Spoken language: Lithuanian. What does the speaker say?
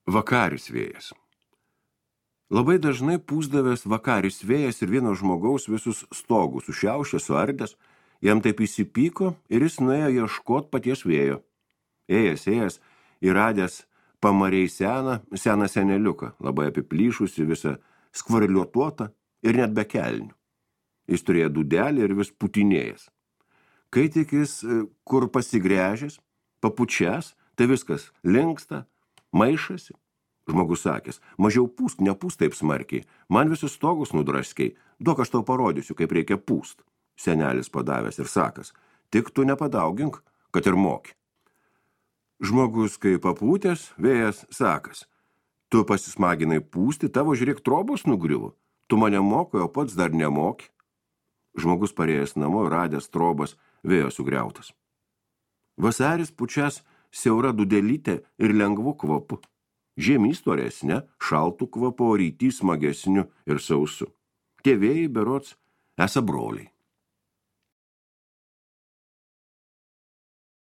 Vakaris vėjas. Labai dažnai pūsdavęs vakaris vėjas ir vieno žmogaus visus stogus sušiaušė, suardęs, jam taip įsipyko ir jis nuėjo ieškot paties vėjo. Ėjęs, įradęs pamariai seną seneliuką, labai apiplyšusi, visą skvarliuotuotą ir net be kelnių. Jis turėjo dūdelį ir vis putinėjęs. Kai tik jis kur pasigręžęs, papučias, tai viskas linksta, maišasi. Žmogus sakęs, mažiau pūst, nepūst taip smarkiai, man visus stogus nudraskiai, duok aš tau parodysiu, kaip reikia pūst. Senelis padavęs ir sakas, tik tu nepadaugink, kad ir moki. Žmogus, kai papūtęs, vėjas sakas, tu pasismaginai pūsti, tavo žiūrėk trobos nugriuvo, tu mane mokai, o pats dar nemoki. Žmogus parėjęs namo ir radęs trobas, vėjo sugriautas. Vasaris pučias siaura dudelytė ir lengvu kvapu. Žiemys toresne, šaltų kvapu, o rytys smagesniu ir sausu. Tie vėjai berods esą broliai.